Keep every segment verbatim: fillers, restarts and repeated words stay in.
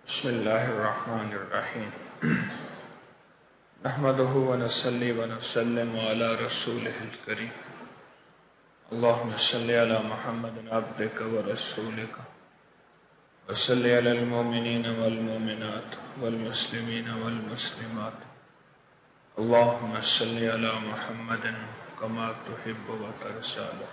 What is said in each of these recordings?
بسم الله الرحمن الرحيم نحمده ونصلي ونسلم على رسوله الكريم اللهم صل على محمد عبدك ورسولك وصل على المؤمنين والمؤمنات والمسلمين والمسلمات اللهم صل على محمد كما تحب وترضى.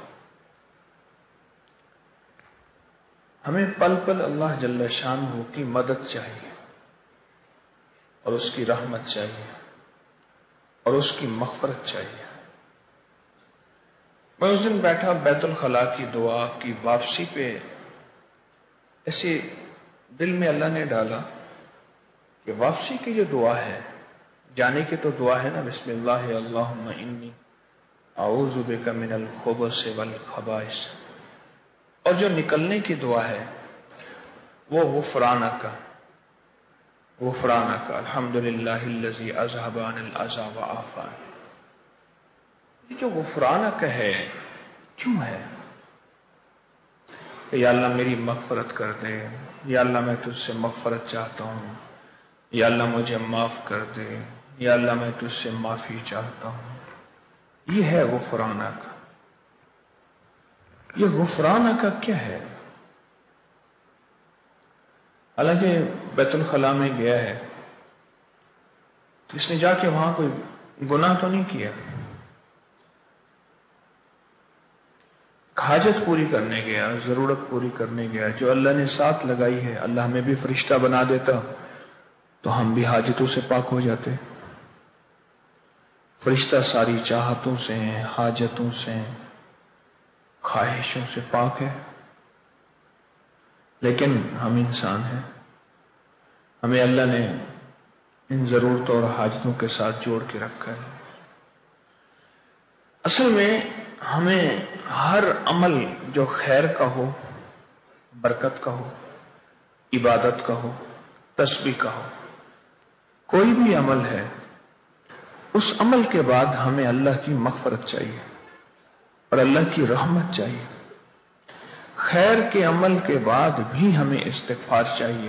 ہمیں پل پل اللہ جل شانہ کی مدد چاہیے اور اس کی رحمت چاہیے اور اس کی مغفرت چاہیے. میں اس دن بیٹھا بیت الخلاء کی دعا کی واپسی پہ ایسے دل میں اللہ نے ڈالا کہ واپسی کی جو دعا ہے، جانے کی تو دعا ہے نا، بسم اللہ اللہم انی اعوذ بک من الخبث والخبائث، اور جو نکلنے کی دعا ہے وہ غفرانک غفرانک الحمدللہ الذی اذھب عن الاذى وعافانی. یہ جو غفرانک ہے کیوں ہے؟ کہ یا اللہ میری مغفرت کر دے، یا اللہ میں تجھ سے مغفرت چاہتا ہوں، یا اللہ مجھے معاف کر دے، یا اللہ میں تجھ سے معافی چاہتا ہوں. یہ ہے غفرانک. یہ غفرانک کا کیا ہے؟ حالانکہ بیت الخلاء میں گیا ہے تو اس نے جا کے وہاں کوئی گناہ تو نہیں کیا، حاجت پوری کرنے گیا، ضرورت پوری کرنے گیا جو اللہ نے ساتھ لگائی ہے. اللہ ہمیں بھی فرشتہ بنا دیتا تو ہم بھی حاجتوں سے پاک ہو جاتے. فرشتہ ساری چاہتوں سے، حاجتوں سے، خواہشوں سے پاک ہے، لیکن ہم انسان ہیں، ہمیں اللہ نے ان ضرورتوں اور حاجتوں کے ساتھ جوڑ کے رکھا ہے. اصل میں ہمیں ہر عمل جو خیر کا ہو، برکت کا ہو، عبادت کا ہو، تسبیح کا ہو، کوئی بھی عمل ہے، اس عمل کے بعد ہمیں اللہ کی مغفرت چاہیے اور اللہ کی رحمت چاہیے. خیر کے عمل کے بعد بھی ہمیں استغفار چاہیے.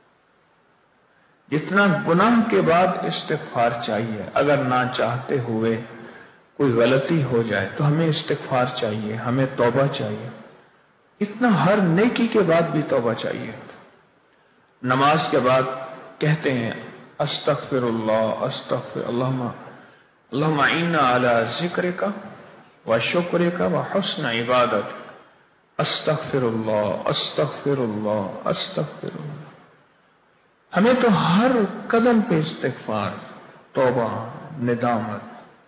جتنا گناہ کے بعد استغفار چاہیے، اگر نہ چاہتے ہوئے کوئی غلطی ہو جائے تو ہمیں استغفار چاہیے، ہمیں توبہ چاہیے. اتنا ہر نیکی کے بعد بھی توبہ چاہیے. نماز کے بعد کہتے ہیں استغفر اللہ استغفر اللہم اللہم اعنا علی ذکرک وشکرک وحسن عبادت استغفر اللہ استغفر اللہ استغفر اللہ. ہمیں تو ہر قدم پہ استغفار، توبہ، ندامت.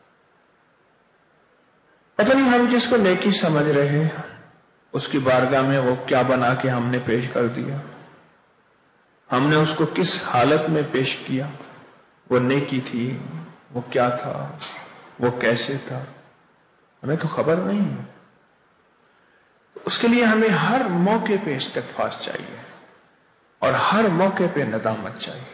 پتہ نہیں ہم جس کو نیکی سمجھ رہے ہیں اس کی بارگاہ میں وہ کیا بنا کے ہم نے پیش کر دیا، ہم نے اس کو کس حالت میں پیش کیا. وہ نیکی تھی، وہ کیا تھا، وہ کیسے تھا، ہمیں تو خبر نہیں. اس کے لیے ہمیں ہر موقع پہ استغفار چاہیے اور ہر موقع پہ ندامت چاہیے.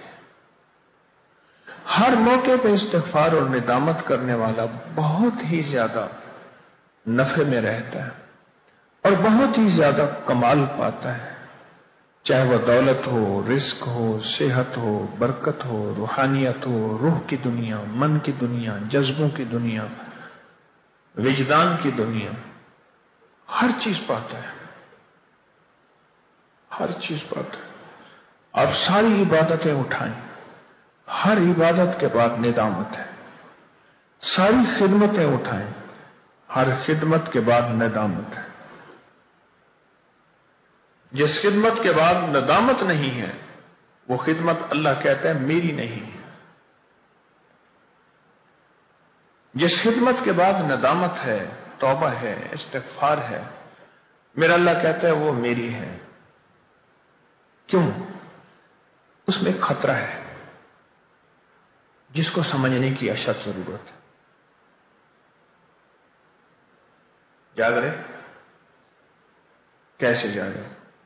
ہر موقع پہ استغفار اور ندامت کرنے والا بہت ہی زیادہ نفع میں رہتا ہے اور بہت ہی زیادہ کمال پاتا ہے. چاہے وہ دولت ہو، رزق ہو، صحت ہو، برکت ہو، روحانیت ہو، روح کی دنیا، من کی دنیا، جذبوں کی دنیا، وجدان کی دنیا، ہر چیز پاتا ہے، ہر چیز پاتا ہے. آپ ساری عبادتیں اٹھائیں، ہر عبادت کے بعد ندامت ہے. ساری خدمتیں اٹھائیں، ہر خدمت کے بعد ندامت ہے. جس خدمت کے بعد ندامت نہیں ہے وہ خدمت اللہ کہتا ہے میری نہیں ہے. جس خدمت کے بعد ندامت ہے، توبہ ہے، استغفار ہے، میرا اللہ کہتا ہے وہ میری ہے. کیوں؟ اس میں ایک خطرہ ہے جس کو سمجھنے کی اشد ضرورت ہے. جاگ رہے؟ کیسے جاگے؟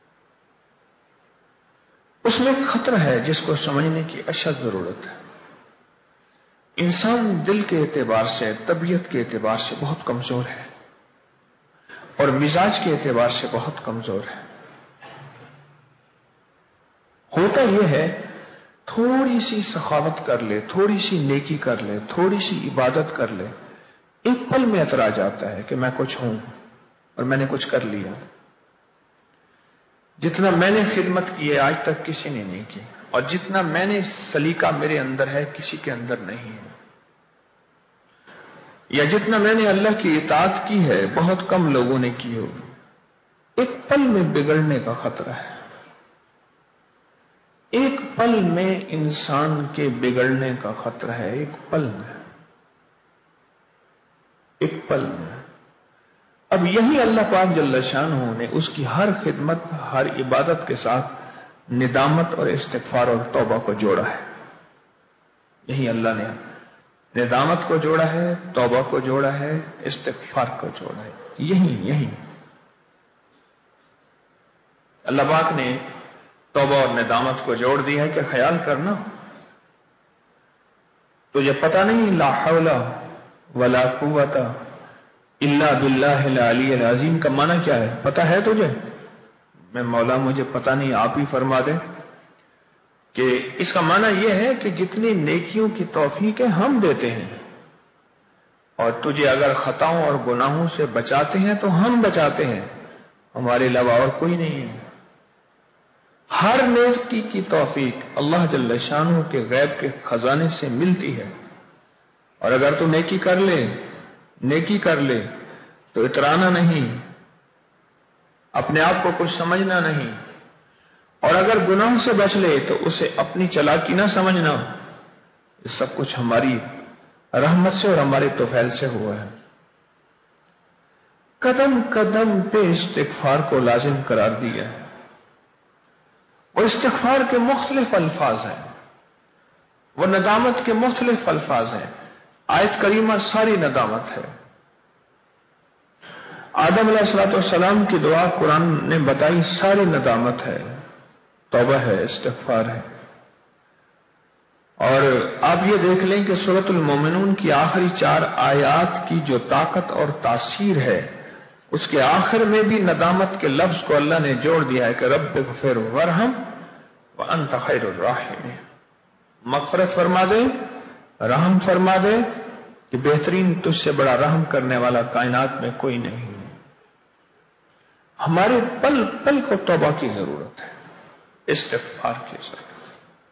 اس میں ایک خطرہ ہے جس کو سمجھنے کی اشد ضرورت ہے. انسان دل کے اعتبار سے، طبیعت کے اعتبار سے بہت کمزور ہے اور مزاج کے اعتبار سے بہت کمزور ہے. ہوتا یہ ہے تھوڑی سی سخاوت کر لے، تھوڑی سی نیکی کر لے، تھوڑی سی عبادت کر لے، ایک پل میں اترا جاتا ہے کہ میں کچھ ہوں اور میں نے کچھ کر لیا. جتنا میں نے خدمت کی ہے آج تک کسی نے نہیں کی، اور جتنا میں نے سلیقہ میرے اندر ہے کسی کے اندر نہیں ہے، یا جتنا میں نے اللہ کی اطاعت کی ہے بہت کم لوگوں نے کی ہوگی. ایک پل میں بگڑنے کا خطرہ ہے. ایک پل میں انسان کے بگڑنے کا خطرہ ہے. ایک پل میں ایک پل میں اب یہی اللہ پاک جل شانہ نے اس کی ہر خدمت، ہر عبادت کے ساتھ ندامت اور استغفار اور توبہ کو جوڑا ہے. یہی اللہ نے ندامت کو جوڑا ہے، توبہ کو جوڑا ہے، استغفار کو جوڑا ہے. یہی یہی اللہ پاک نے توبہ اور ندامت کو جوڑ دیا ہے کہ خیال کرنا تجھے پتہ نہیں لا حول ولا قوت الا باللہ العلی العظیم کا معنی کیا ہے؟ پتہ ہے تجھے؟ میں مولا مجھے پتہ نہیں، آپ ہی فرما دیں. کہ اس کا معنی یہ ہے کہ جتنی نیکیوں کی توفیق ہے ہم دیتے ہیں، اور تجھے اگر خطاؤں اور گناہوں سے بچاتے ہیں تو ہم بچاتے ہیں، ہمارے علاوہ اور کوئی نہیں ہے. ہر نیکی کی توفیق اللہ جل شانہ کے غیب کے خزانے سے ملتی ہے. اور اگر تو نیکی کر لے نیکی کر لے تو اترانا نہیں، اپنے آپ کو کچھ سمجھنا نہیں، اور اگر گناہ سے بچ لے تو اسے اپنی چالاکی نہ سمجھنا. یہ سب کچھ ہماری رحمت سے اور ہمارے توفیل سے ہوا ہے. قدم قدم پہ استغفار کو لازم قرار دیا ہے، اور استغفار کے مختلف الفاظ ہیں، وہ ندامت کے مختلف الفاظ ہیں. آیت کریمہ ساری ندامت ہے. آدم علیہ الصلوۃ والسلام کی دعا قرآن نے بتائی ساری ندامت ہے، توبہ ہے، استغفار ہے. اور آپ یہ دیکھ لیں کہ سورۃ المومنون کی آخری چار آیات کی جو طاقت اور تاثیر ہے، اس کے آخر میں بھی ندامت کے لفظ کو اللہ نے جوڑ دیا ہے کہ رب اغفر وارحم وانت خیر الراحمین. مغفرت فرما دے، رحم فرما دے، کہ بہترین تجھ سے بڑا رحم کرنے والا کائنات میں کوئی نہیں. ہمارے پل پل کو توبہ کی ضرورت ہے، استغفار کی ضرورت.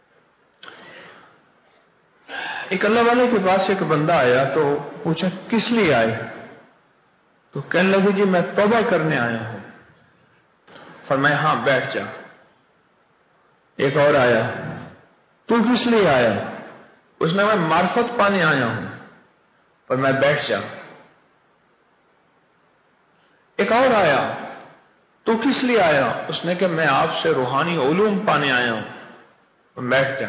ایک اللہ والے کے پاس ایک بندہ آیا تو پوچھا کس لیے آئے؟ تو کہنے لگے جی میں توبہ کرنے آیا ہوں. فرمایا ہاں بیٹھ جا. ایک اور آیا، تو کس لیے آیا؟ اس نے میں معرفت پانے آیا ہوں. پر میں بیٹھ جا. ایک اور آیا، تو کس لیے آیا؟ اس نے کہ میں آپ سے روحانی علوم پانے آیا ہوں. پر بیٹھ جا.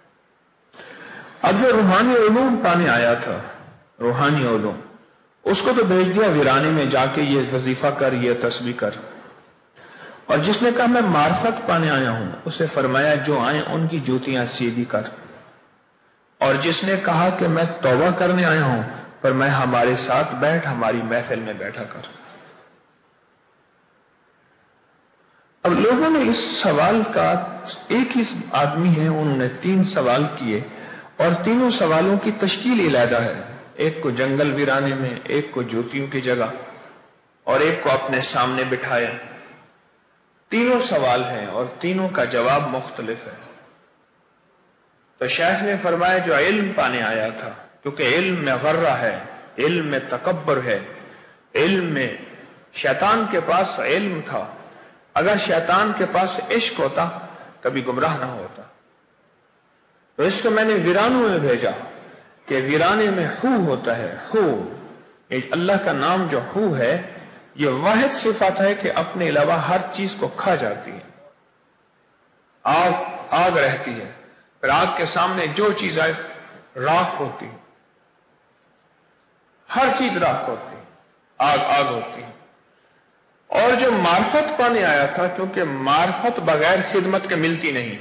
اب جو روحانی علوم پانے آیا تھا، روحانی علوم، اس کو تو بھیج دیا ویرانے میں جا کے یہ وظیفہ کر، یہ تسبیح کر. اور جس نے کہا میں معرفت پانے آیا ہوں، اسے فرمایا جو آئیں ان کی جوتیاں سیدھی کر. اور جس نے کہا کہ میں توبہ کرنے آیا ہوں، فرمایا ہمارے ساتھ بیٹھ، ہماری محفل میں بیٹھا کر. اب لوگوں نے اس سوال کا، ایک ہی آدمی ہے انہوں نے تین سوال کیے، اور تینوں سوالوں کی تشکیل علیحدہ ہے. ایک کو جنگل ویرانے میں، ایک کو جوتیوں کی جگہ، اور ایک کو اپنے سامنے بٹھایا. تینوں سوال ہیں اور تینوں کا جواب مختلف ہے. تو شیخ نے فرمایا جو علم پانے آیا تھا، کیونکہ علم میں غرہ ہے، علم میں تکبر ہے، علم میں شیطان کے پاس علم تھا. اگر شیطان کے پاس عشق ہوتا کبھی گمراہ نہ ہوتا. تو اس کو میں نے ویرانوں میں بھیجا کہ ویرانے میں ہو ہوتا ہے. ہو اللہ کا نام جو ہو ہے، یہ واحد صفت ہے کہ اپنے علاوہ ہر چیز کو کھا جاتی ہے. آگ آگ رہتی ہے، پھر آگ کے سامنے جو چیز آئے راکھ ہوتی ہے. ہر چیز راکھ ہوتی ہے، آگ آگ ہوتی ہے. اور جو معرفت پانے آیا تھا، کیونکہ معرفت بغیر خدمت کے ملتی نہیں،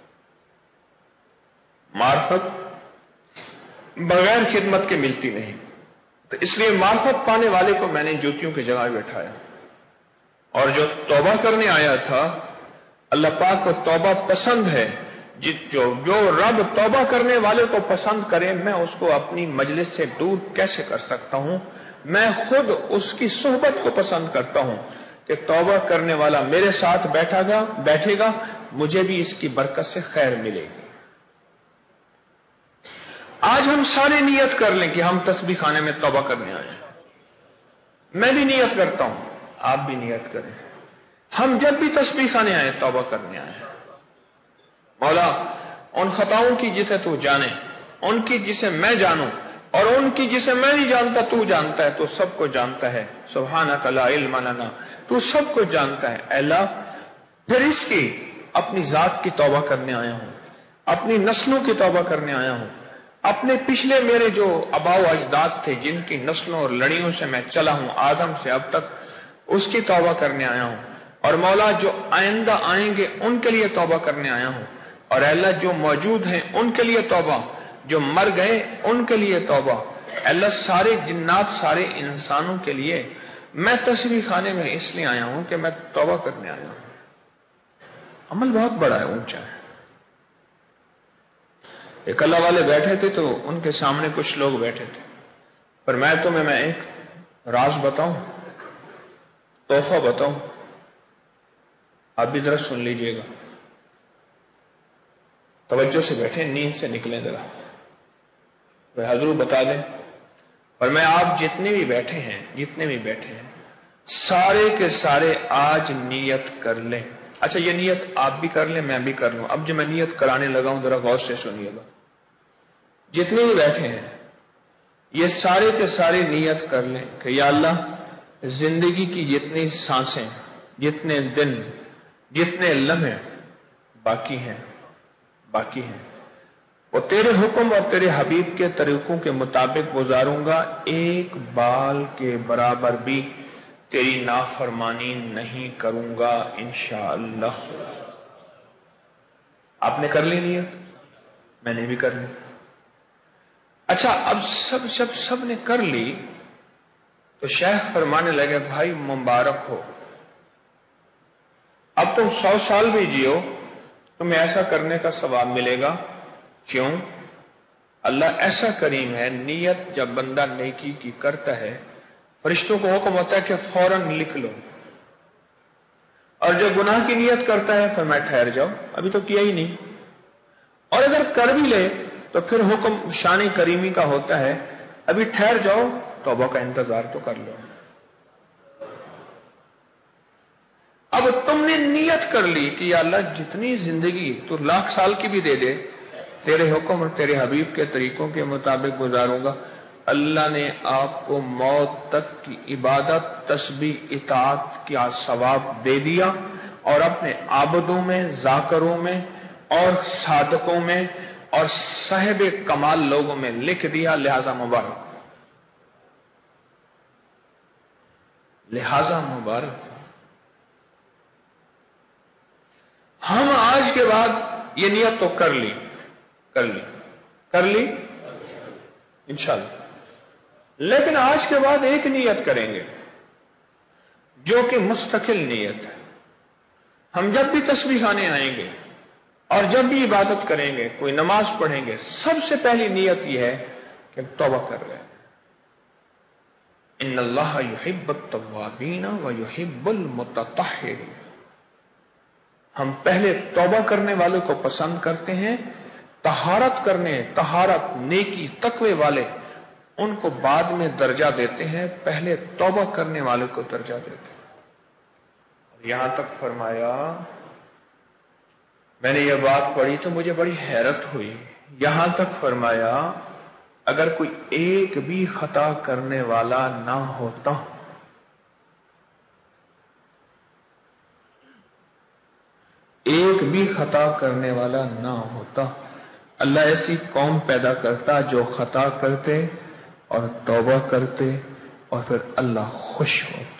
معرفت بغیر خدمت کے ملتی نہیں، تو اس لیے معرفت پانے والے کو میں نے جوتیوں کی جگہ بٹھایا. اور جو توبہ کرنے آیا تھا، اللہ پاک کو توبہ پسند ہے. جو جو رب توبہ کرنے والے کو پسند کرے، میں اس کو اپنی مجلس سے دور کیسے کر سکتا ہوں؟ میں خود اس کی صحبت کو پسند کرتا ہوں کہ توبہ کرنے والا میرے ساتھ بیٹھا گا بیٹھے گا، مجھے بھی اس کی برکت سے خیر ملے گی. آج ہم سارے نیت کر لیں کہ ہم تسبیح خانے میں توبہ کرنے آئے ہیں. میں بھی نیت کرتا ہوں، آپ بھی نیت کریں. ہم جب بھی تسبیح خانے آئے توبہ کرنے آئے ہیں. مولا ان خطاؤں کی جسے تو جانے، ان کی جسے میں جانوں، اور ان کی جسے میں نہیں جانتا تو جانتا ہے، تو سب کو جانتا ہے. سبحانک لا علم لنا، تو سب کو جانتا ہے. اے اللہ، پھر اس کی اپنی ذات کی توبہ کرنے آیا ہوں، اپنی نسلوں کی توبہ کرنے آیا ہوں، اپنے پچھلے میرے جو آباء و اجداد تھے جن کی نسلوں اور لڑیوں سے میں چلا ہوں آدم سے اب تک، اس کی توبہ کرنے آیا ہوں. اور مولا جو آئندہ آئیں گے ان کے لیے توبہ کرنے آیا ہوں. اور اے اللہ جو موجود ہیں ان کے لیے توبہ، جو مر گئے ان کے لیے توبہ. اے اللہ سارے جنات، سارے انسانوں کے لیے میں تسبیح خانے میں اس لیے آیا ہوں کہ میں توبہ کرنے آیا ہوں. عمل بہت بڑا ہے، اونچا ہے. ایک اللہ والے بیٹھے تھے تو ان کے سامنے کچھ لوگ بیٹھے تھے. پر میں تمہیں میں ایک راز بتاؤں، تحفہ بتاؤں، آپ بھی ذرا سن لیجئے گا. توجہ سے بیٹھے، نیند سے نکلیں ذرا. میں حضور بتا دیں، اور میں آپ جتنے بھی بیٹھے ہیں جتنے بھی بیٹھے ہیں سارے کے سارے آج نیت کر لیں. اچھا یہ نیت آپ بھی کر لیں، میں بھی کر لوں. اب جو میں نیت کرانے لگا ہوں ذرا غور سے سنیے گا. جتنے بھی بیٹھے ہیں یہ سارے کے سارے نیت کر لیں کہ یا اللہ، زندگی کی جتنی سانسیں، جتنے دن، جتنے لمحے باقی ہیں باقی ہیں وہ تیرے حکم اور تیرے حبیب کے طریقوں کے مطابق گزاروں گا. ایک بال کے برابر بھی تیری نافرمانی نہیں کروں گا انشاءاللہ. آپ نے کر لی نیت، میں نے بھی کر لی. اچھا اب سب جب سب نے کر لی تو شیخ فرمانے لگے بھائی مبارک ہو، اب تم سو سال بھی جیو تمہیں ایسا کرنے کا ثواب ملے گا. کیوں؟ اللہ ایسا کریم ہے، نیت جب بندہ نیکی کی کرتا ہے فرشتوں کو حکم ہوتا ہے کہ فوراً لکھ لو، اور جو گناہ کی نیت کرتا ہے فرمایا ٹھہر جاؤ، ابھی تو کیا ہی نہیں. اور اگر کر بھی لے تو پھر حکم شان کریمی کا ہوتا ہے ابھی ٹھہر جاؤ، توبہ کا انتظار تو کر لو. اب تم نے نیت کر لی کہ یا اللہ جتنی زندگی تو لاکھ سال کی بھی دے دے تیرے حکم اور تیرے حبیب کے طریقوں کے مطابق گزاروں گا. اللہ نے آپ کو موت تک کی عبادت، تسبیح، اطاعت کا ثواب دے دیا، اور اپنے عابدوں میں، ذاکروں میں اور صادقوں میں اور صاحب کمال لوگوں میں لکھ دیا. لہذا مبارک، لہذا مبارک. ہم آج کے بعد یہ نیت تو کر لی کر لی کر لی انشاءاللہ، لیکن آج کے بعد ایک نیت کریں گے جو کہ مستقل نیت ہے. ہم جب بھی تسبیح خانے آئیں گے اور جب بھی عبادت کریں گے، کوئی نماز پڑھیں گے، سب سے پہلی نیت یہ ہے کہ توبہ کر رہے ہیں. ان اللہ یحب التوابین ویحب المتطہرین. ہم پہلے توبہ کرنے والے کو پسند کرتے ہیں، طہارت کرنے، طہارت، نیکی، تقوی والے ان کو بعد میں درجہ دیتے ہیں، پہلے توبہ کرنے والے کو درجہ دیتے ہیں. یہاں تک فرمایا، میں نے یہ بات پڑھی تو مجھے بڑی حیرت ہوئی. یہاں تک فرمایا اگر کوئی ایک بھی خطا کرنے والا نہ ہوتا، ایک بھی خطا کرنے والا نہ ہوتا، اللہ ایسی قوم پیدا کرتا جو خطا کرتے اور توبہ کرتے اور پھر اللہ خوش ہوتا.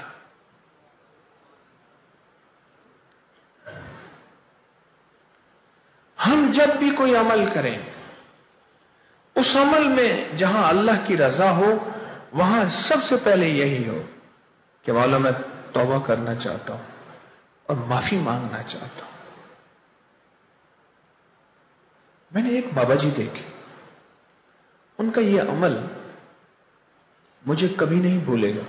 ہم جب بھی کوئی عمل کریں، اس عمل میں جہاں اللہ کی رضا ہو وہاں سب سے پہلے یہی ہو کہ مولا میں توبہ کرنا چاہتا ہوں اور معافی مانگنا چاہتا ہوں. میں نے ایک بابا جی دیکھے، ان کا یہ عمل مجھے کبھی نہیں بھولے گا۔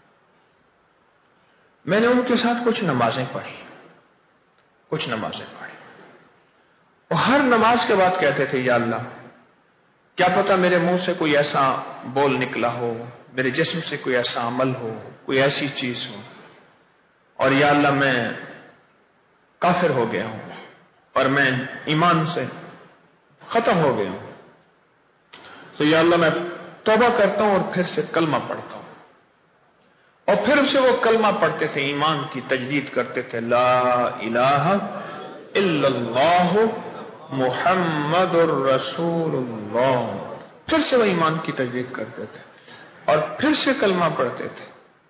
میں نے ان کے ساتھ کچھ نمازیں پڑھی کچھ نمازیں پڑھی اور ہر نماز کے بعد کہتے تھے یا اللہ کیا پتا میرے منہ سے کوئی ایسا بول نکلا ہو، میرے جسم سے کوئی ایسا عمل ہو، کوئی ایسی چیز ہو، اور یا اللہ میں کافر ہو گیا ہوں اور میں ایمان سے ختم ہو گیا ہوں، تو یا اللہ میں توبہ کرتا ہوں اور پھر سے کلمہ پڑھتا ہوں۔ اور پھر سے وہ کلمہ پڑھتے تھے، ایمان کی تجدید کرتے تھے، لا الہ الا اللہ محمد الرسول اللہ۔ پھر سے وہ ایمان کی تجدید کرتے تھے اور پھر سے کلمہ پڑھتے تھے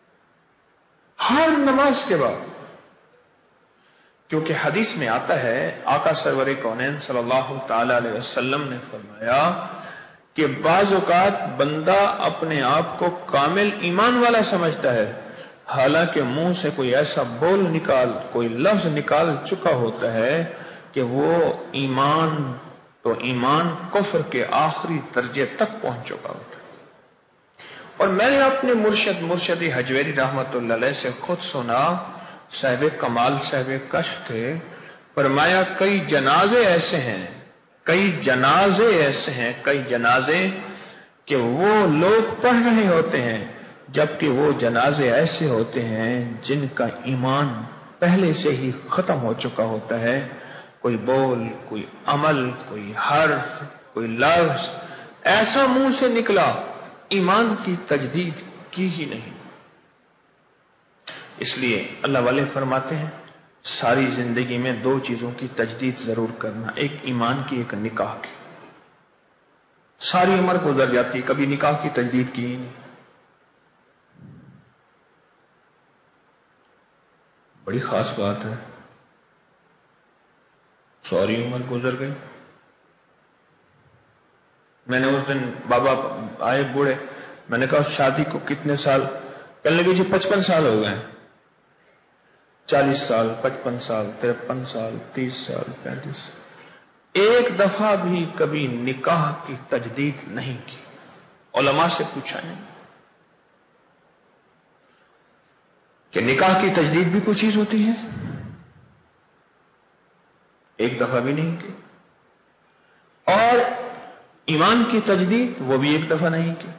ہر نماز کے بعد، کیونکہ حدیث میں آتا ہے آقا سرور کونین صلی اللہ تعالی علیہ وسلم نے فرمایا کہ بعض اوقات بندہ اپنے آپ کو کامل ایمان والا سمجھتا ہے، حالانکہ منہ سے کوئی ایسا بول نکال کوئی لفظ نکال چکا ہوتا ہے کہ وہ ایمان تو ایمان کفر کے آخری درجے تک پہنچ چکا ہوتا ہے۔ اور میں نے اپنے مرشد مرشدی حجویری رحمت اللہ علیہ سے خود سنا، صاحب کمال صاحب کشف تھے، فرمایا کئی جنازے ایسے ہیں کئی جنازے ایسے ہیں کئی جنازے کہ وہ لوگ پڑھ رہے ہوتے ہیں جبکہ وہ جنازے ایسے ہوتے ہیں جن کا ایمان پہلے سے ہی ختم ہو چکا ہوتا ہے، کوئی بول کوئی عمل کوئی حرف کوئی لفظ ایسا منہ سے نکلا ایمان کی تجدید کی ہی نہیں۔ اس لیے اللہ والے فرماتے ہیں ساری زندگی میں دو چیزوں کی تجدید ضرور کرنا، ایک ایمان کی ایک نکاح کی۔ ساری عمر گزر جاتی کبھی نکاح کی تجدید کی ہی نہیں، بڑی خاص بات ہے، ساری عمر گزر گئی۔ میں نے اس دن بابا آئے بوڑھے، میں نے کہا شادی کو کتنے سال؟ کہنے لگے جی پچپن سال ہو گئے، چالیس سال پچپن سال ترپن سال تیس سال پینتیس سال، ایک دفعہ بھی کبھی نکاح کی تجدید نہیں کی۔ علماء سے پوچھا نہیں کہ نکاح کی تجدید بھی کوئی چیز ہوتی ہے، ایک دفعہ بھی نہیں کی، اور ایمان کی تجدید وہ بھی ایک دفعہ نہیں کی۔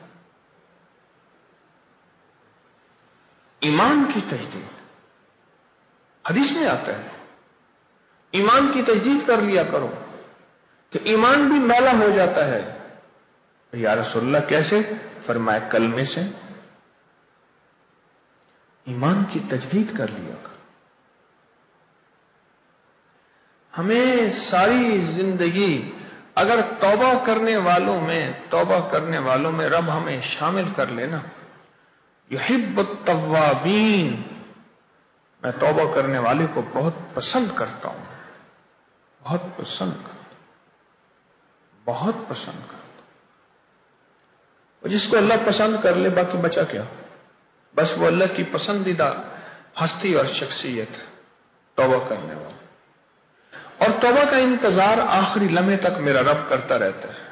ایمان کی تجدید حدیث میں آتا ہے ایمان کی تجدید کر لیا کرو کہ ایمان بھی میلا ہو جاتا ہے۔ یا رسول اللہ کیسے؟ فرمایا کلمے سے، ایمان کی تجدید کر لیا کرو۔ ہمیں ساری زندگی اگر توبہ کرنے والوں میں توبہ کرنے والوں میں رب ہمیں شامل کر لینا، یحب التوابین، میں توبہ کرنے والے کو بہت پسند کرتا ہوں، بہت پسند کرتا ہوں بہت پسند کرتا ہوں۔ اور جس کو اللہ پسند کر لے باقی بچا کیا؟ بس وہ اللہ کی پسندیدہ ہستی اور شخصیت ہے، توبہ کرنے والا۔ اور توبہ کا انتظار آخری لمحے تک میرا رب کرتا رہتا ہے۔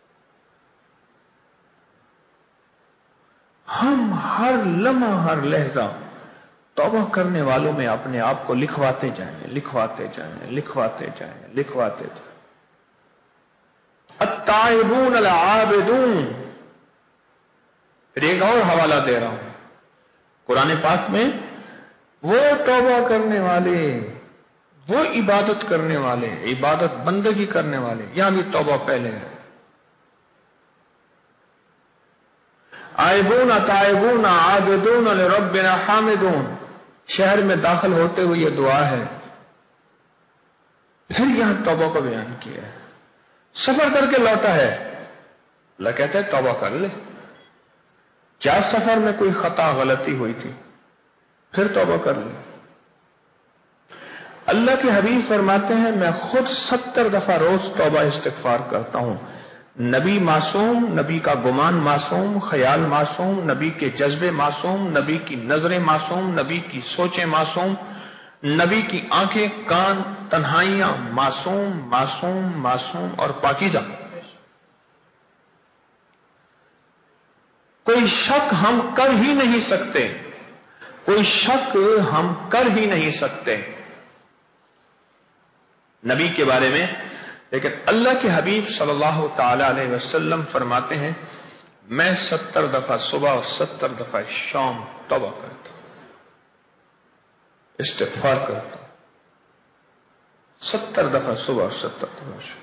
ہم ہر لمحہ ہر لہجہ توبہ کرنے والوں میں اپنے آپ کو لکھواتے جائیں لکھواتے جائیں لکھواتے جائیں لکھواتے جائیں۔ التائبون العابدون، پھر ایک اور حوالہ دے رہا ہوں قرآن پاک میں، وہ توبہ کرنے والے، وہ عبادت کرنے والے، عبادت بندگی کرنے والے، یہاں بھی توبہ پہلے ہے۔ آئبون تائبون عابدون لربنا حامدون، شہر میں داخل ہوتے ہوئے یہ دعا ہے، پھر یہاں توبہ کو بیان کیا ہے۔ سفر کر کے لوٹا ہے، اللہ کہتا ہے توبہ کر لے، کیا سفر میں کوئی خطا غلطی ہوئی تھی، پھر توبہ کر لے۔ اللہ کے حبیب فرماتے ہیں میں خود ستر دفعہ روز توبہ استغفار کرتا ہوں۔ نبی معصوم، نبی کا گمان معصوم، خیال معصوم، نبی کے جذبے معصوم، نبی کی نظریں معصوم، نبی کی سوچیں معصوم، نبی کی آنکھیں، کان، تنہائیاں معصوم معصوم معصوم اور پاکیزہ. کوئی شک ہم کر ہی نہیں سکتے، کوئی شک ہم کر ہی نہیں سکتے نبی کے بارے میں. لیکن اللہ کے حبیب صلی اللہ تعالی علیہ وسلم فرماتے ہیں میں ستر دفعہ صبح اور ستر دفعہ شام توبہ کرتا ہوں، استغفار کرتا ہوں، ستر دفعہ صبح اور ستر دفعہ شام.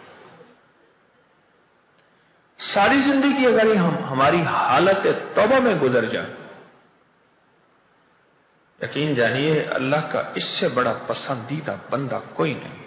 ساری زندگی اگر ہم ہماری حالت توبہ میں گزر جائے، یقین جانیے اللہ کا اس سے بڑا پسندیدہ بندہ کوئی نہیں.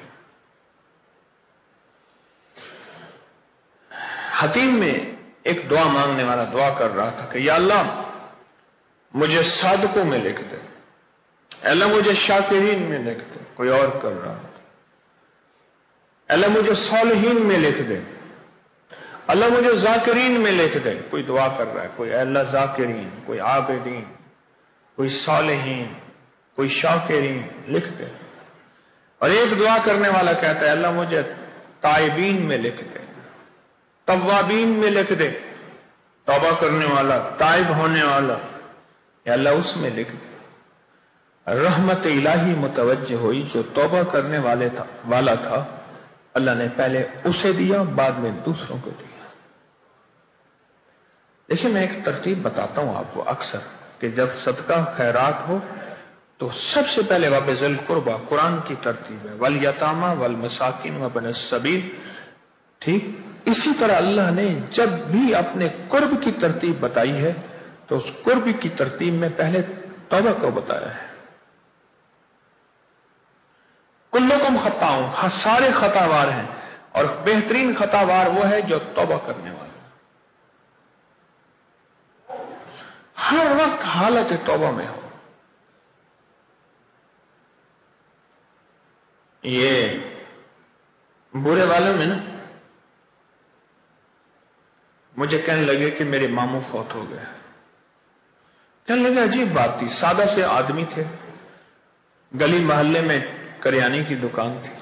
حتیم میں ایک دعا مانگنے والا دعا کر رہا تھا کہ یا اللہ مجھے صادقوں میں لکھ دے، اللہ مجھے شاکرین میں لکھ دے. کوئی اور کر رہا تھا اللہ مجھے صالحین میں لکھ دے، اللہ مجھے ذاکرین میں لکھ دے. کوئی دعا کر رہا ہے، کوئی اللہ ذاکرین، کوئی عابدین، کوئی صالحین، کوئی شاکرین لکھ دے. اور ایک دعا کرنے والا کہتا ہے اللہ مجھے تائبین میں لکھ دے، توابین میں لکھ دے. توبہ کرنے والا، تائب ہونے والا، یا اللہ اس میں لکھ دے. رحمت الہی متوجہ ہوئی، جو توبہ کرنے والے تھا والا تھا اللہ نے پہلے اسے دیا، بعد میں دوسروں کو دیا. دیکھیں میں ایک ترتیب بتاتا ہوں آپ کو اکثر کہ جب صدقہ خیرات ہو تو سب سے پہلے وابذ القربہ قرآن کی ترتیب ہے، والیتامی والمساکین وابن السبیل. ٹھیک اسی طرح اللہ نے جب بھی اپنے قرب کی ترتیب بتائی ہے تو اس قرب کی ترتیب میں پہلے توبہ کو بتایا ہے. کلکم خطاؤں، سارے خطاوار ہیں، اور بہترین خطاوار وہ ہے جو توبہ کرنے والا ہر وقت حالت توبہ میں ہو. یہ برے والوں میں نا مجھے کہنے لگے کہ میرے ماموں فوت ہو گئے. کہنے لگے عجیب بات تھی، سادہ سے آدمی تھے، گلی محلے میں کریانے کی دکان تھی،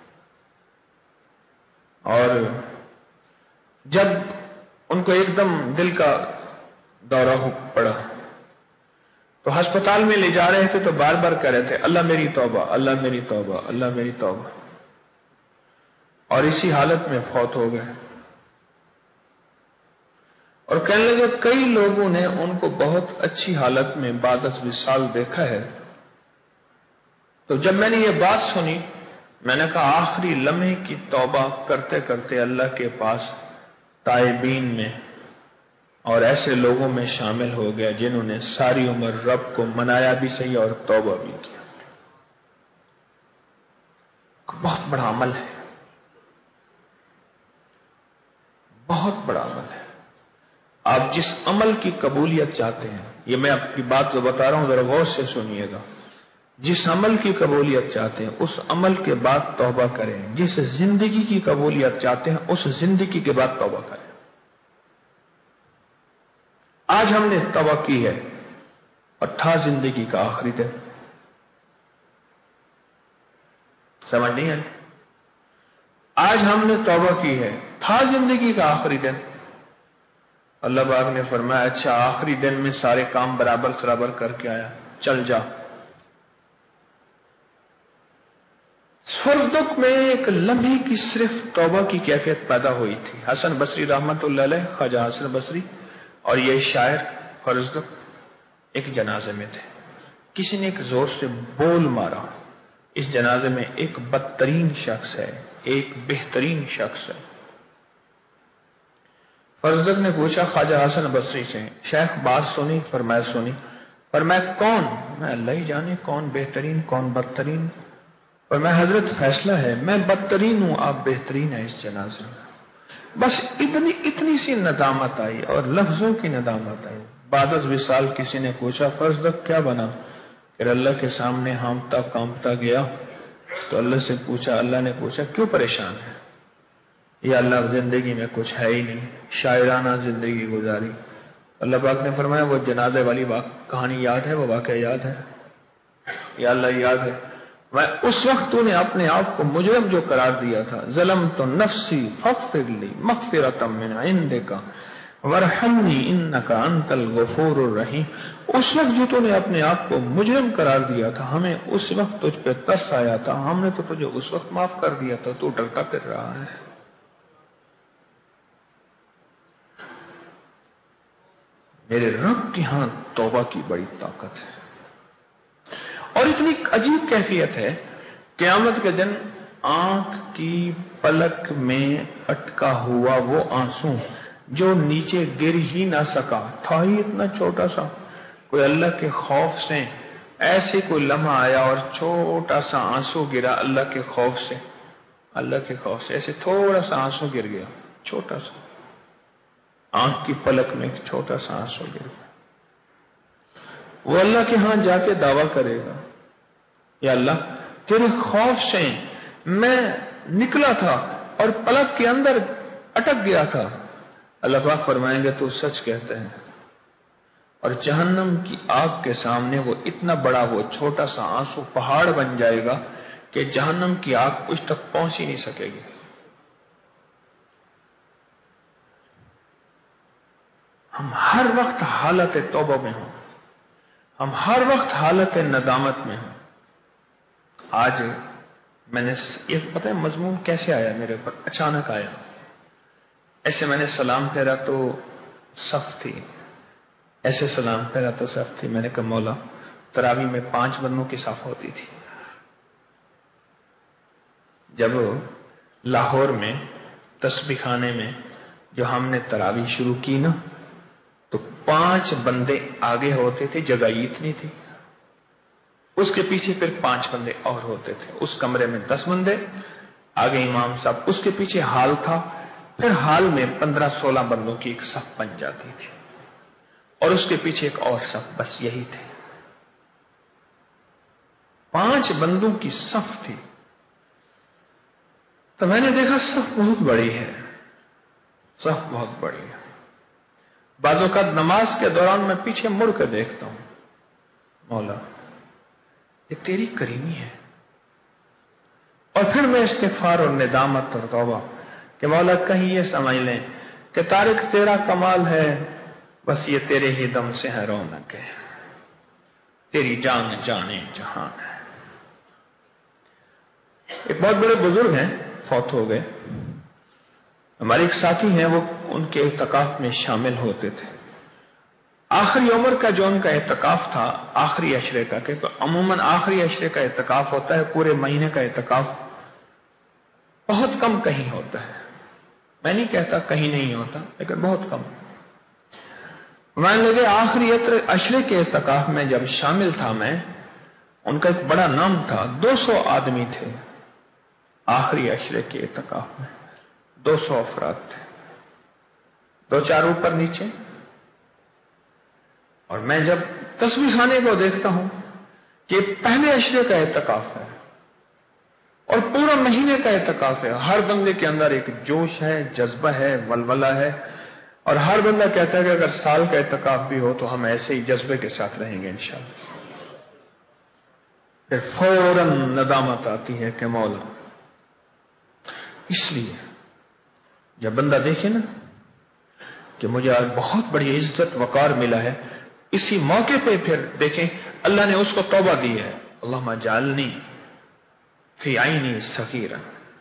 اور جب ان کو ایک دم دل کا دورہ ہو پڑا تو ہسپتال میں لے جا رہے تھے تو بار بار کہہ رہے تھے اللہ میری توبہ، اللہ میری توبہ، اللہ میری توبہ. اور اسی حالت میں فوت ہو گئے. اور کہنے لگے کئی لوگوں نے ان کو بہت اچھی حالت میں بعد از وصال دیکھا ہے. تو جب میں نے یہ بات سنی میں نے کہا آخری لمحے کی توبہ کرتے کرتے اللہ کے پاس تائبین میں اور ایسے لوگوں میں شامل ہو گیا جنہوں نے ساری عمر رب کو منایا بھی صحیح اور توبہ بھی کیا. بہت بڑا عمل ہے، بہت بڑا عمل ہے. آپ جس عمل کی قبولیت چاہتے ہیں، یہ میں آپ کی بات جو بتا رہا ہوں ذرا غور سے سنیے گا، جس عمل کی قبولیت چاہتے ہیں اس عمل کے بعد توبہ کریں. جس زندگی کی قبولیت چاہتے ہیں اس زندگی کے بعد توبہ کریں. آج ہم نے توبہ کی ہے اور تھا زندگی کا آخری دن. سمجھ نہیں آئی؟ آج ہم نے توبہ کی ہے، تھا زندگی کا آخری دن. اللہ پاک نے فرمایا اچھا آخری دن میں سارے کام برابر برابر کر کے آیا، چل جا. فرزدق میں ایک لمحے کی صرف توبہ کی کیفیت پیدا ہوئی تھی. حسن بصری رحمت اللہ علیہ، خواجہ حسن بصری اور یہ شاعر فرزدق ایک جنازے میں تھے. کسی نے ایک زور سے بول مارا. اس جنازے میں ایک بدترین شخص ہے، ایک بہترین شخص ہے. فرزدق نے پوچھا خواجہ حسن بصری سے شیخ بات سنی؟ فرمایا سنی. فرمایا کون؟ میں اللہ ہی جانے کون بہترین کون بدترین. اور میں حضرت فیصلہ ہے میں بدترین ہوں، آپ بہترین ہیں اس جنازے میں. بس اتنی اتنی سی ندامت آئی اور لفظوں کی ندامت آئی. بعد از وصال کسی نے پوچھا فرزدق کیا بنا؟ پھر اللہ کے سامنے ہامتا کامتا گیا تو اللہ سے پوچھا، اللہ نے پوچھا کیوں پریشان ہے؟ یا اللہ زندگی میں کچھ ہے ہی نہیں، شاعرانہ زندگی گزاری. اللہ پاک نے فرمایا وہ جنازے والی کہانی یاد ہے، وہ واقعہ یاد ہے؟ یا اللہ یاد ہے. میں اس وقت تو نے اپنے آپ کو مجرم جو قرار دیا تھا، ظلمت نفسی فاغفر لی مغفرۃ من عندک وارحمنی انک انت الغفور الرحیم، اس وقت جو تو نے اپنے آپ کو مجرم قرار دیا تھا، ہمیں اس وقت تجھ پہ ترس آیا تھا، ہم نے تو تجھے اس وقت معاف کر دیا تھا، تو ڈرتا پھر رہا ہے۔ میرے رب کے ہاں توبہ کی بڑی طاقت ہے، اور اتنی عجیب کیفیت ہے، قیامت کے دن آنکھ کی پلک میں اٹکا ہوا وہ آنسو جو نیچے گر ہی نہ سکا تھا، ہی اتنا چھوٹا سا، کوئی اللہ کے خوف سے ایسے کوئی لمحہ آیا اور چھوٹا سا آنسو گرا، اللہ کے خوف سے، اللہ کے خوف سے ایسے تھوڑا سا آنسو گر گیا، چھوٹا سا، آنکھ کی پلک میں ایک چھوٹا سا آنسو گر گیا۔ وہ اللہ کے ہاں جا کے دعویٰ کرے گا، یا اللہ تیرے خوف سے میں نکلا تھا اور پلک کے اندر اٹک گیا تھا۔ اللہ پاک فرمائیں گے تو سچ کہتے ہیں، اور جہنم کی آگ کے سامنے وہ اتنا بڑا وہ چھوٹا سا آنسو پہاڑ بن جائے گا کہ جہنم کی آگ اس تک پہنچ ہی نہیں سکے گی۔ ہم ہر وقت حالت توبہ میں ہوں، ہم ہر وقت حالت ندامت میں ہوں۔ آج میں نے یہ پتہ ہے مضمون کیسے آیا میرے اوپر، اچانک آیا، ایسے میں نے سلام پھیرا تو صف تھی، ایسے سلام پھیرا تو صف تھی، میں نے کہا مولا تراویح میں پانچ بندوں کی صف ہوتی تھی، جب لاہور میں تسبیح خانے میں جو ہم نے تراویح شروع کی نا تو پانچ بندے آگے ہوتے تھے، جگہ اتنی تھی، اس کے پیچھے پھر پانچ بندے اور ہوتے تھے، اس کمرے میں دس بندے آگے امام صاحب، اس کے پیچھے ہال تھا، پھر ہال میں پندرہ سولہ بندوں کی ایک صف بن جاتی تھی، اور اس کے پیچھے ایک اور صف، بس یہی تھے، پانچ بندوں کی صف تھی۔ تو میں نے دیکھا صف بہت بڑی ہے، صف بہت بڑی ہے، بعض اوقات نماز کے دوران میں پیچھے مڑ کر دیکھتا ہوں، مولا یہ تیری کریمی ہے، اور پھر میں استغفار اور ندامت اور توبہ کہ مولا کہیں یہ سمجھ لیں کہ طارق تیرا کمال ہے، بس یہ تیرے ہی دم سے ہے رونق ہے، تیری جان جانے جہان ہے۔ ایک بہت بڑے بزرگ ہیں، فوت ہو گئے، ہمارے ایک ساتھی ہیں، وہ ان کے اعتکاف میں شامل ہوتے تھے، آخری عمر کا جو ان کا اعتکاف تھا، آخری عشرے کا، کہ عموماً آخری عشرے کا اعتکاف ہوتا ہے، پورے مہینے کا اعتکاف بہت کم کہیں ہوتا ہے، میں نہیں کہتا کہیں نہیں ہوتا، لیکن بہت کم۔ میں لگے آخری عشرے کے اعتکاف میں جب شامل تھا میں، ان کا ایک بڑا نام تھا، دو سو آدمی تھے آخری عشرے کے اعتکاف میں، دو سو افراد تھے، دو چار اوپر نیچے، اور میں جب تسبیح خانے کو دیکھتا ہوں کہ پہلے عشرے کا اعتکاف ہے اور پورا مہینے کا اعتکاف ہے، ہر بندے کے اندر ایک جوش ہے، جذبہ ہے، ولولہ ہے، اور ہر بندہ کہتا ہے کہ اگر سال کا اعتکاف بھی ہو تو ہم ایسے ہی جذبے کے ساتھ رہیں گے انشاءاللہ۔ پھر فوراً ندامت آتی ہے کہ مولا، اس لیے جب بندہ دیکھے نا کہ مجھے آج بہت بڑی عزت وقار ملا ہے، اسی موقع پہ پھر دیکھیں اللہ نے اس کو توبہ دی ہے، اللہم اجعلنی فی عینی صغیرا،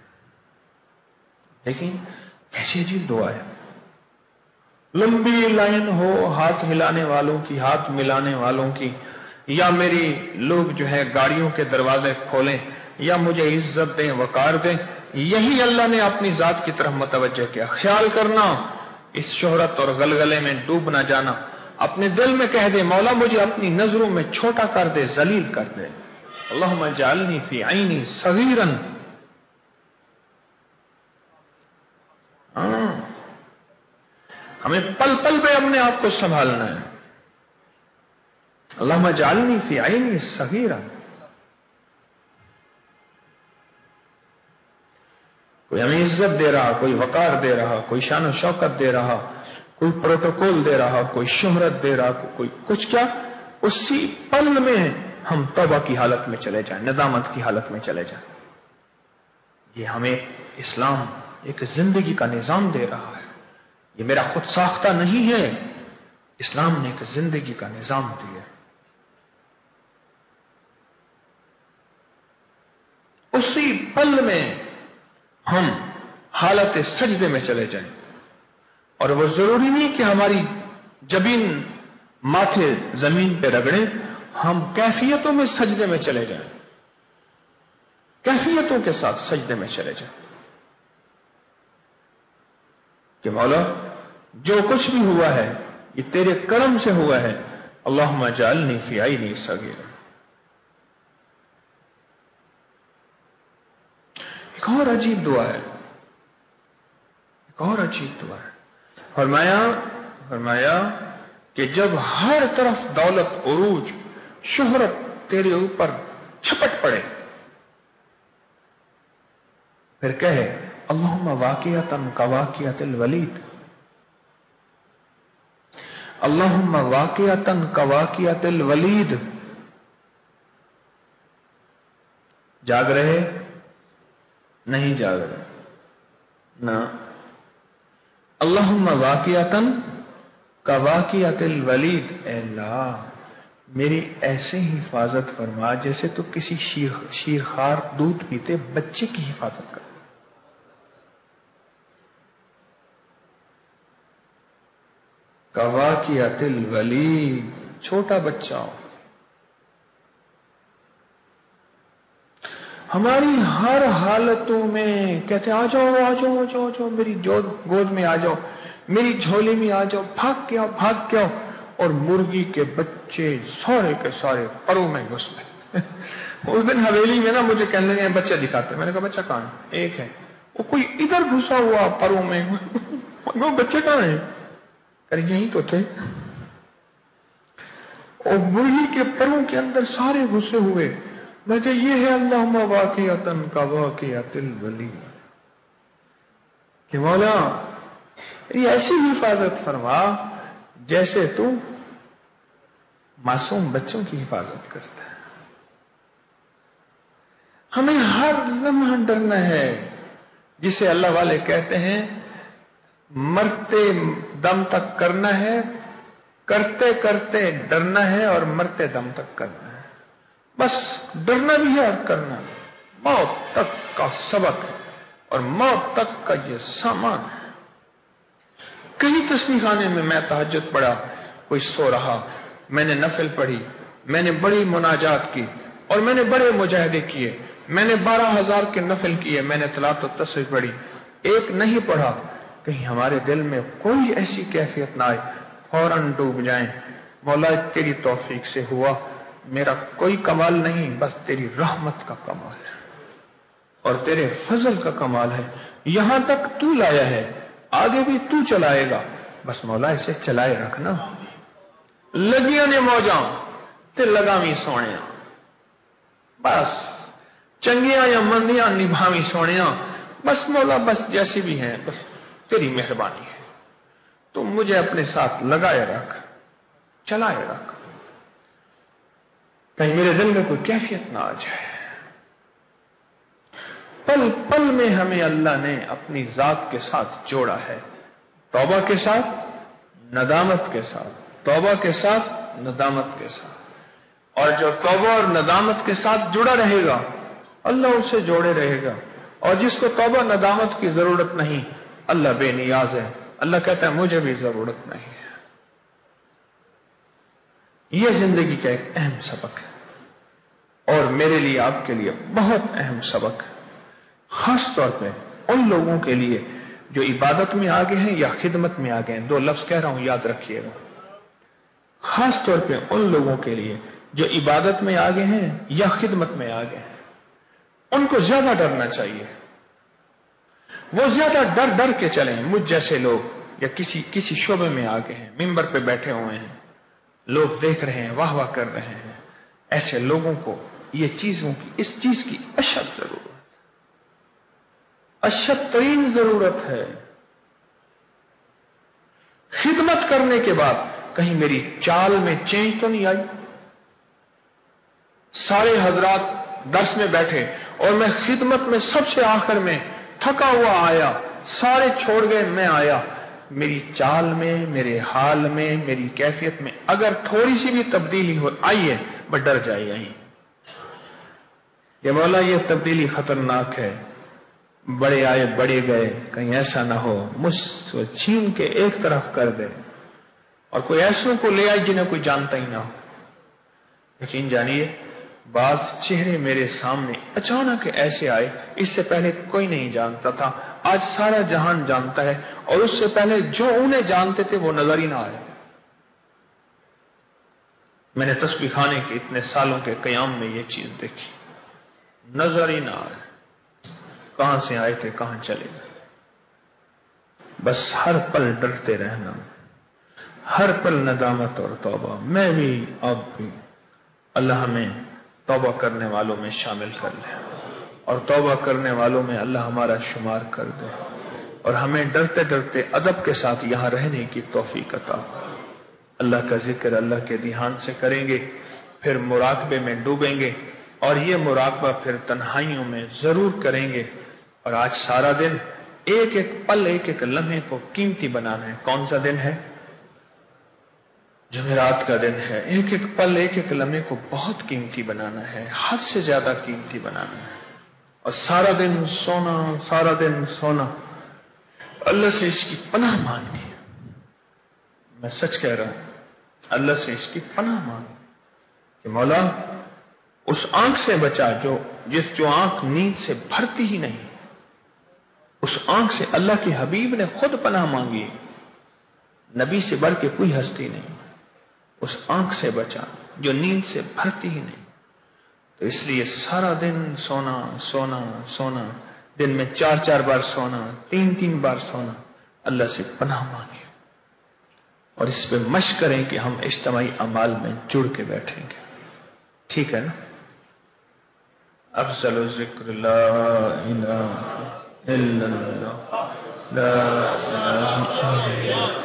دیکھیں کیسی عجیب دعا ہے، لمبی لائن ہو ہاتھ ہلانے والوں کی، ہاتھ ملانے والوں کی، یا میری لوگ جو ہے گاڑیوں کے دروازے کھولیں یا مجھے عزت دیں، وقار دیں، یہی اللہ نے اپنی ذات کی طرف متوجہ کیا۔ خیال کرنا اس شہرت اور غلغلے میں ڈوب نہ جانا، اپنے دل میں کہہ دے مولا مجھے اپنی نظروں میں چھوٹا کر دے، ذلیل کر دے، اللہم اجعلنی فی عینی صغیرا۔ ہاں ہمیں پل پل پہ اپنے آپ کو سنبھالنا ہے، اللہم اجعلنی فی عینی صغیرا۔ کوئی ہمیں عزت دے رہا، کوئی وقار دے رہا، کوئی شان و شوکت دے رہا، کوئی پروٹوکول دے رہا، کوئی شہرت دے رہا، کوئی کچھ، کیا اسی پل میں ہم توبہ کی حالت میں چلے جائیں، ندامت کی حالت میں چلے جائیں۔ یہ ہمیں اسلام ایک زندگی کا نظام دے رہا ہے، یہ میرا خود ساختہ نہیں ہے، اسلام نے ایک زندگی کا نظام دیا ہے۔ اسی پل میں ہم حالت سجدے میں چلے جائیں، اور وہ ضروری نہیں کہ ہماری جبین ماتھے زمین پہ رگڑیں، ہم کیفیتوں میں سجدے میں چلے جائیں، کیفیتوں کے ساتھ سجدے میں چلے جائیں کہ مولا جو کچھ بھی ہوا ہے یہ تیرے کرم سے ہوا ہے، اللہم اجعلنی فی عینی صغیرا۔ ایک اور عجیب دعا ہے، ایک اور عجیب دعا ہے، فرمایا فرمایا کہ جب ہر طرف دولت، عروج، شہرت تیرے اوپر چھپٹ پڑے، پھر کہے اللہم واقعتاً کواقعۃ الولید، اللہم واقعتاً کواقعۃ الولید۔ جاگ رہے؟ نہیں جاگ رہے نا؟ اللہم واقعتاً کواقعۃ الولید، اے اللہ میری ایسے ہی حفاظت فرما جیسے تو کسی شیر شیرخوار دودھ پیتے بچے کی حفاظت کر۔ کواقعۃ الولید، چھوٹا بچہ ہو، ہماری ہر حالتوں میں کہتے آ جاؤ آ جاؤ آ جاؤ آ جاؤ میری گود میں آ جاؤ، میری جھولی میں آ جاؤ، بھاگ کے آؤ بھاگ کے آؤ، اور مرغی کے بچے سارے کے سارے پروں میں گھس گئے۔ اس دن حویلی میں نا مجھے کہنے لگے بچہ دکھاتے، میں نے کہا بچہ کہاں ہے؟ ایک ہے، وہ کوئی ادھر گھسا ہوا پروں میں، وہ بچے کہاں ہیں؟ کہ یہیں تو تھے، اور مرغی کے پروں کے اندر سارے گھسے ہوئے۔ میں کہ یہ ہے اللہم واقعتاً کواقعۃ الولید، کہ مولا یہ ایسی حفاظت فرما جیسے تو معصوم بچوں کی حفاظت کرتا ہے۔ ہمیں ہر لمحہ ڈرنا ہے، جسے اللہ والے کہتے ہیں مرتے دم تک کرنا ہے، کرتے کرتے ڈرنا ہے، اور مرتے دم تک کرنا ہے۔ بس ڈرنا بھی ہے اور کرنا بھی، موت تک کا سبق ہے اور موت تک کا یہ سامان ہے۔ کئی تسبیح خانے میں میں تہجد پڑھا، کوئی سو رہا، میں نے نفل پڑھی، میں نے بڑی مناجات کی، اور میں نے بڑے مجاہدے کیے، میں نے بارہ ہزار کے نفل کیے، میں نے تلاوت و تسبیح پڑھی، ایک نہیں پڑھا، کہیں ہمارے دل میں کوئی ایسی کیفیت نہ آئے، فوراً ڈوب جائیں، مولا تیری توفیق سے ہوا، میرا کوئی کمال نہیں، بس تیری رحمت کا کمال ہے اور تیرے فضل کا کمال ہے، یہاں تک تو لایا ہے، آگے بھی تو چلائے گا، بس مولا اسے چلائے رکھنا۔ لگیاں نے موجاں تے لگاویں سونیاں، بس چنگیاں یا مندیاں نبھاویں سونیاں، بس مولا بس جیسی بھی ہیں بس تیری مہربانی ہے، تو مجھے اپنے ساتھ لگائے رکھ، چلائے رکھ، کہیں میرے دل میں کوئی کیفیت نہ آ جائے۔ پل پل میں ہمیں اللہ نے اپنی ذات کے ساتھ جوڑا ہے، توبہ کے ساتھ، ندامت کے ساتھ، توبہ کے ساتھ، ندامت کے ساتھ، اور جو توبہ اور ندامت کے ساتھ جڑا رہے گا اللہ اسے جوڑے رہے گا، اور جس کو توبہ ندامت کی ضرورت نہیں، اللہ بے نیاز ہے، اللہ کہتا ہے مجھے بھی ضرورت نہیں ہے۔ یہ زندگی کا ایک اہم سبق ہے، اور میرے لیے آپ کے لیے بہت اہم سبق ہے، خاص طور پہ ان لوگوں کے لیے جو عبادت میں آگے ہیں یا خدمت میں آگے ہیں، دو لفظ کہہ رہا ہوں یاد رکھیے گا، خاص طور پہ ان لوگوں کے لیے جو عبادت میں آگے ہیں یا خدمت میں آگے ہیں، ان کو زیادہ ڈرنا چاہیے، وہ زیادہ ڈر ڈر کے چلیں۔ مجھ جیسے لوگ یا کسی کسی شعبے میں آگے ہیں، ممبر پہ بیٹھے ہوئے ہیں، لوگ دیکھ رہے ہیں، واہ واہ کر رہے ہیں، ایسے لوگوں کو یہ چیزوں کی اس چیز کی اشد ضرورت، اشد ترین ضرورت ہے۔ خدمت کرنے کے بعد کہیں میری چال میں چینج تو نہیں آئی، سارے حضرات درس میں بیٹھے اور میں خدمت میں سب سے آخر میں تھکا ہوا آیا، سارے چھوڑ گئے، میں آیا، میری چال میں، میرے حال میں، میری کیفیت میں اگر تھوڑی سی بھی تبدیلی ہو آئی ہے، بس ڈر جائے یہیں کہ مولا یہ تبدیلی خطرناک ہے، بڑے آئے بڑے گئے، کہیں ایسا نہ ہو مجھ سے چھین کے ایک طرف کر دے اور کوئی ایسوں کو لے آئے جنہیں کوئی جانتا ہی نہ ہو۔ یقین جانیے بعض چہرے میرے سامنے اچانک ایسے آئے، اس سے پہلے کوئی نہیں جانتا تھا، آج سارا جہان جانتا ہے، اور اس سے پہلے جو انہیں جانتے تھے وہ نظر ہی نہ آئے۔ میں نے تسبیح خانے کے اتنے سالوں کے قیام میں یہ چیز دیکھی، نظر ہی نہ آئے، کہاں سے آئے تھے کہاں چلے گئے۔ بس ہر پل ڈرتے رہنا، ہر پل ندامت اور توبہ۔ میں بھی اب بھی، اللہ ہمیں توبہ کرنے والوں میں شامل کر لے، اور توبہ کرنے والوں میں اللہ ہمارا شمار کر دے، اور ہمیں ڈرتے ڈرتے ادب کے ساتھ یہاں رہنے کی توفیق عطا۔ اللہ کا ذکر اللہ کے دھیان سے کریں گے، پھر مراقبے میں ڈوبیں گے، اور یہ مراقبہ پھر تنہائیوں میں ضرور کریں گے۔ اور آج سارا دن ایک ایک پل، ایک ایک لمحے کو قیمتی بنانا ہے۔ کون سا دن ہے؟ جمعرات کا دن ہے۔ ایک ایک پل، ایک ایک لمحے کو بہت قیمتی بنانا ہے، حد سے زیادہ قیمتی بنانا ہے، اور سارا دن سونا، سارا دن سونا، اللہ سے اس کی پناہ مانگنی ہے۔ میں سچ کہہ رہا ہوں، اللہ سے اس کی پناہ مانگنی کہ مولا اس آنکھ سے بچا جو جس جو آنکھ نیند سے بھرتی ہی نہیں، اس آنکھ سے اللہ کے حبیب نے خود پناہ مانگی، نبی سے بڑھ کے کوئی ہستی نہیں، اس آنکھ سے بچا جو نیند سے بھرتی ہی نہیں۔ تو اس لیے سارا دن سونا سونا سونا، دن میں چار چار بار سونا، تین تین بار سونا، اللہ سے پناہ مانگے، اور اس پہ مشق کریں کہ ہم اجتماعی اعمال میں جڑ کے بیٹھیں گے۔ ٹھیک ہے نا؟ افضل ذکر لا الہ الا اللہ، لا الہ الا اللہ۔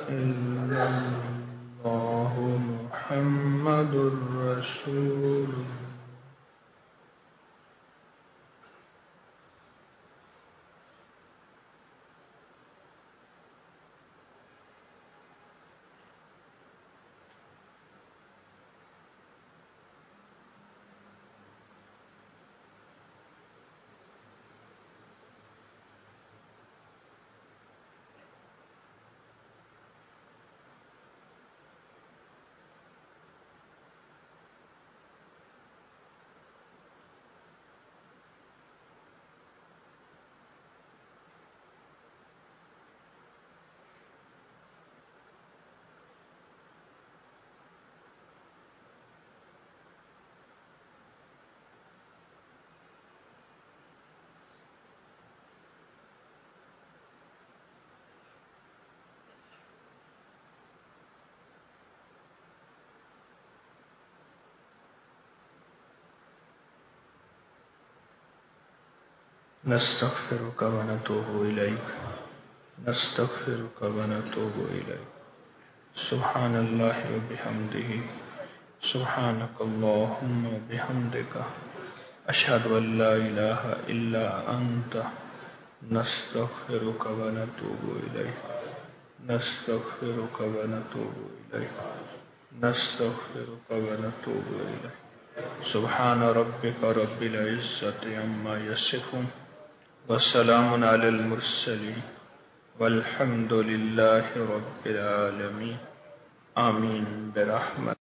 إلا الله محمد رسول الله. نستغفرك ونتوب إليك نستغفرك ونتوب إليك. سبحان الله وبحمده سبحانك اللهم وبحمدك أشهد أن لا إله إلا أنت نستغفرك ونتوب إليك نستغفرك ونتوب إليك نستغفرك ونتوب إليك. سبحان ربك رب العزة عما يصفون وسلام على المرسلين والحمد لله رب العالمين. آمين برحمة